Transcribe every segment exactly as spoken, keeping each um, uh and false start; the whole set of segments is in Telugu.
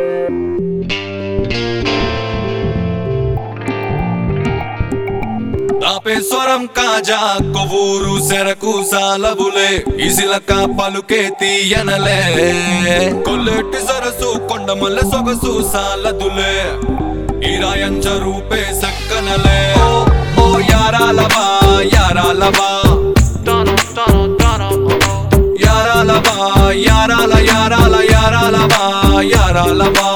తాపేశ్వరం కాజా కొవ్వూరు సెరకు సాలబులే ఇసిలక పలుకే తీయనలే కొల్లెట్టి సరసు కొండమల్ల సొగసు సాలదులే ఇరాయంచ రూపే సక్కనలే ఓ యారాలవా యారాలవా యారాలవా యారాల యారాల యారాలవా యారాలవా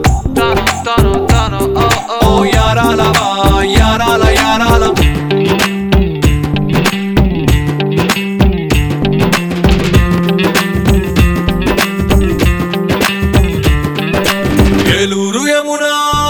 ఓ యారాలవా యారాల యారాల ఏలూరు యమునా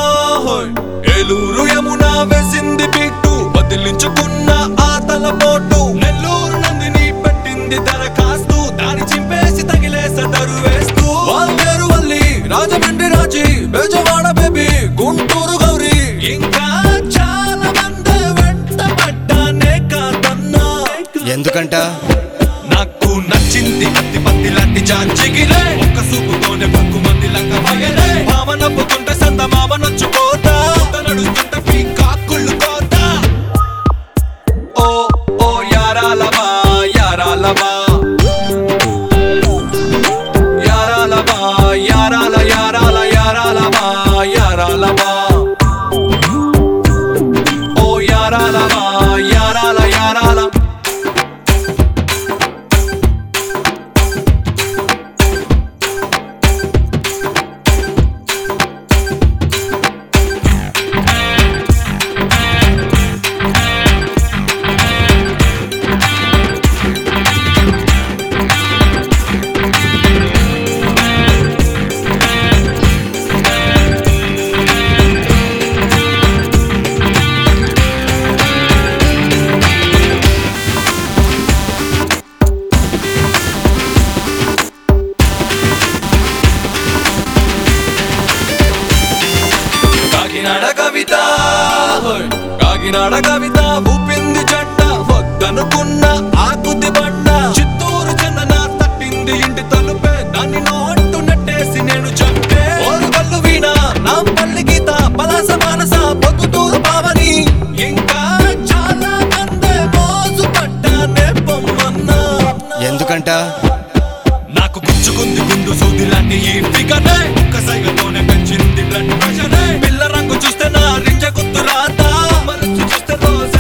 ఏలూరు యమునా వేసింది బిట్టు వదిలించుకున్న ఆతల పోటు నెల్లూరు నందిని పెట్టింది దరఖాస్తు దాని చింపేసి తగిలేస దరు వేస్తూ వాల్తేరు వల్లి రాజమండ్రి రాజీ బెజవాడ బేబీ గుంటూరు గౌరీ ఇంకా చాలా మంది వెంట పడ్డానే కాదన్నా ఎందుకంట నాకు నచ్చింది అతి పత్తి లాంటి జాంజిగిరే ఒక్క సూపుతోనే పక్కు మంది లంక పగలే మామ నవ్వుకుంటే సంత మామ నొచ్చుకోతా నడుస్తుంటే పీకాకుళ్ళు కోత ఓ ఓ యారాలవా యారాలవా యారాలవా యారాల యారాల యారాలవా యారాలవా ఓ యారాలవా యారాల యారాల కాకినాడ కవిత కాకినాడ కవిత ఊపింది జంట వద్దనుకున్న ఆకుతి బండ చిత్తూరు చందన తట్టింది ఇంటి తలుపే దాన్ని నోట్టు నెట్టేసి నేను చంపే ఓరుగల్లు వీణ నా పల్లి గీత పలాస మానస పొద్దుటూరు పావని ఇంకా చాలా మందే మోజు పట్టానే పొమ్మన్నా ఎందుకంట నాకు గుచ్చుకుంది గుండు సూది లాంటి ఈ ఫిగరే ఒక్క సైగతోనే పెంచింది బ్లడ్ ప్రెషరే పిల్ల రంగు చూస్తే నా రింజ గుర్తు రాతా మనసు చూస్తే రోజు